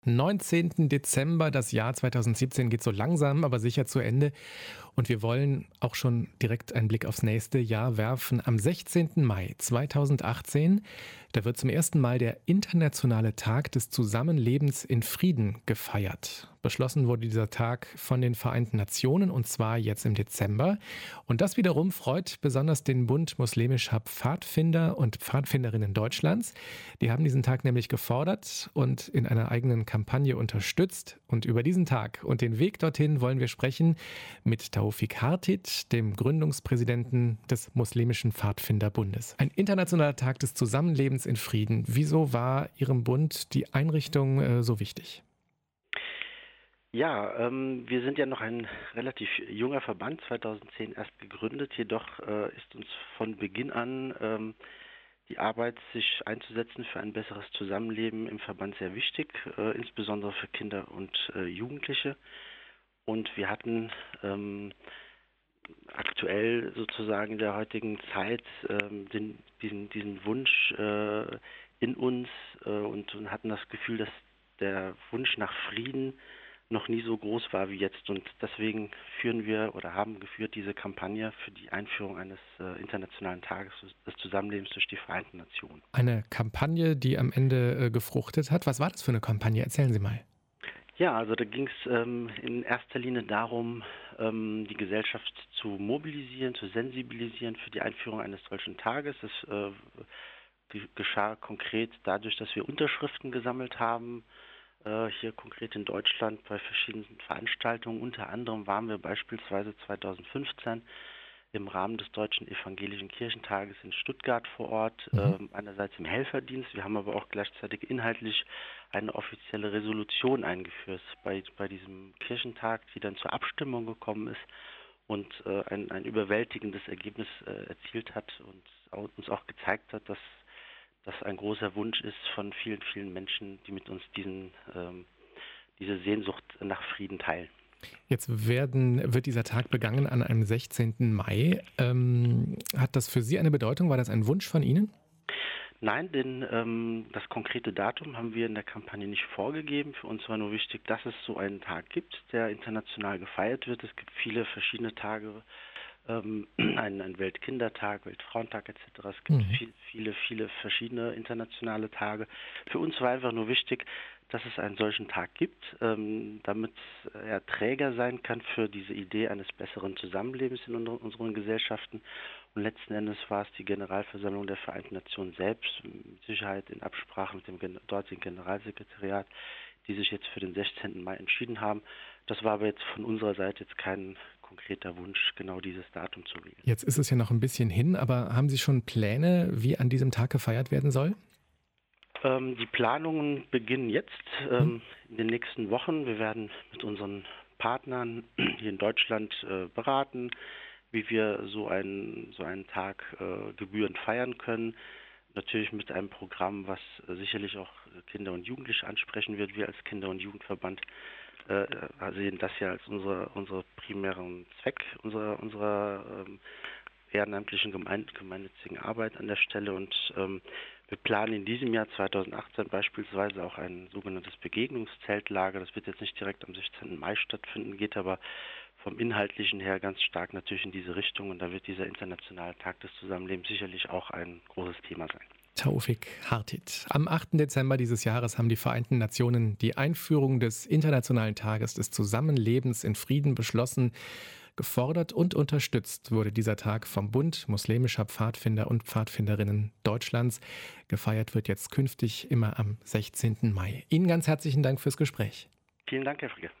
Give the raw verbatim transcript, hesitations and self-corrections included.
neunzehnten Dezember, das Jahr zweitausendsiebzehn geht so langsam, aber sicher zu Ende. Und wir wollen auch schon direkt einen Blick aufs nächste Jahr werfen. Am sechzehnten Mai zweitausendachtzehn, da wird zum ersten Mal der Internationale Tag des Zusammenlebens in Frieden gefeiert. Beschlossen wurde dieser Tag von den Vereinten Nationen und zwar jetzt im Dezember. Und das wiederum freut besonders den Bund muslimischer Pfadfinder und Pfadfinderinnen Deutschlands. Die haben diesen Tag nämlich gefordert und in einer eigenen Kampagne unterstützt. Und über diesen Tag und den Weg dorthin wollen wir sprechen mit Taufik Hartit, dem Gründungspräsidenten des Muslimischen Pfadfinderbundes. Ein internationaler Tag des Zusammenlebens in Frieden. Wieso war Ihrem Bund die Einrichtung äh, so wichtig? Ja, ähm, wir sind ja noch ein relativ junger Verband, zweitausendzehn erst gegründet. Jedoch äh, ist uns von Beginn an ähm, die Arbeit, sich einzusetzen für ein besseres Zusammenleben im Verband sehr wichtig, äh, insbesondere für Kinder und äh, Jugendliche. Und wir hatten ähm, aktuell sozusagen in der heutigen Zeit ähm, den, diesen, diesen Wunsch äh, in uns äh, und, und hatten das Gefühl, dass der Wunsch nach Frieden noch nie so groß war wie jetzt. Und deswegen führen wir oder haben geführt diese Kampagne für die Einführung eines äh, internationalen Tages des Zusammenlebens durch die Vereinten Nationen. Eine Kampagne, die am Ende äh, gefruchtet hat. Was war das für eine Kampagne? Erzählen Sie mal. Ja, also da ging es ähm, in erster Linie darum, ähm, die Gesellschaft zu mobilisieren, zu sensibilisieren für die Einführung eines solchen Tages. Das äh, g- geschah konkret dadurch, dass wir Unterschriften gesammelt haben, äh, hier konkret in Deutschland bei verschiedenen Veranstaltungen. Unter anderem waren wir beispielsweise zweitausendfünfzehn im Rahmen des Deutschen Evangelischen Kirchentages in Stuttgart vor Ort, Mhm. äh, einerseits im Helferdienst. Wir haben aber auch gleichzeitig inhaltlich eine offizielle Resolution eingeführt bei, bei diesem Kirchentag, die dann zur Abstimmung gekommen ist und äh, ein, ein überwältigendes Ergebnis äh, erzielt hat und auch, uns auch gezeigt hat, dass das ein großer Wunsch ist von vielen, vielen Menschen, die mit uns diesen, ähm, diese Sehnsucht nach Frieden teilen. Jetzt werden, wird dieser Tag begangen an einem sechzehnten Mai. Ähm, hat das für Sie eine Bedeutung? War das ein Wunsch von Ihnen? Nein, denn ähm, das konkrete Datum haben wir in der Kampagne nicht vorgegeben. Für uns war nur wichtig, dass es so einen Tag gibt, der international gefeiert wird. Es gibt viele verschiedene Tage, ähm, einen, einen Weltkindertag, Weltfrauentag et cetera. Es gibt Mhm. viel, viele, viele verschiedene internationale Tage. Für uns war einfach nur wichtig, dass es einen solchen Tag gibt, ähm, damit er Träger sein kann für diese Idee eines besseren Zusammenlebens in unseren, unseren Gesellschaften. Und letzten Endes war es die Generalversammlung der Vereinten Nationen selbst, mit Sicherheit in Absprache mit dem gen- dortigen Generalsekretariat, die sich jetzt für den sechzehnten Mai entschieden haben. Das war aber jetzt von unserer Seite jetzt kein konkreter Wunsch, genau dieses Datum zu wählen. Jetzt ist es ja noch ein bisschen hin, aber haben Sie schon Pläne, wie an diesem Tag gefeiert werden soll? Ähm, die Planungen beginnen jetzt, Hm? ähm, in den nächsten Wochen. Wir werden mit unseren Partnern hier in Deutschland äh, beraten, wie wir so einen, so einen Tag äh, gebührend feiern können. Natürlich mit einem Programm, was äh, sicherlich auch Kinder und Jugendliche ansprechen wird. Wir als Kinder- und Jugendverband äh, äh, sehen das ja als unsere, unsere primären Zweck unserer, unserer ähm, ehrenamtlichen gemein gemeinnützigen Arbeit an der Stelle und ähm, wir planen in diesem Jahr zweitausendachtzehn beispielsweise auch ein sogenanntes Begegnungszeltlager. Das wird jetzt nicht direkt am sechzehnten Mai stattfinden, geht aber vom Inhaltlichen her ganz stark natürlich in diese Richtung und da wird dieser internationale Tag des Zusammenlebens sicherlich auch ein großes Thema sein. Taufik Hartit. Am achten Dezember dieses Jahres haben die Vereinten Nationen die Einführung des Internationalen Tages des Zusammenlebens in Frieden beschlossen. Gefordert und unterstützt wurde dieser Tag vom Bund muslimischer Pfadfinder und Pfadfinderinnen Deutschlands. Gefeiert wird jetzt künftig immer am sechzehnten Mai. Ihnen ganz herzlichen Dank fürs Gespräch. Vielen Dank, Herr Fricke.